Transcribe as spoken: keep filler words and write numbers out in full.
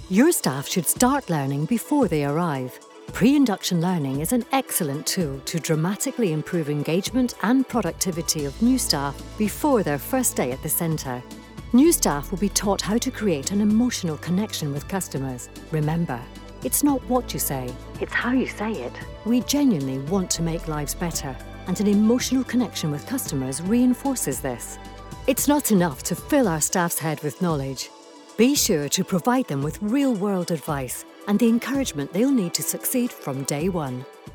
Your staff should start learning before they arrive. Pre-induction learning is an excellent tool to dramatically improve engagement and productivity of new staff before their first day at the centre. New staff will be taught how to create an emotional connection with customers. Remember, it's not what you say, it's how you say it. We genuinely want to make lives better, and an emotional connection with customers reinforces this. It's not enough to fill our staff's head with knowledge. Be sure to provide them with real-world advice and the encouragement they'll need to succeed from day one.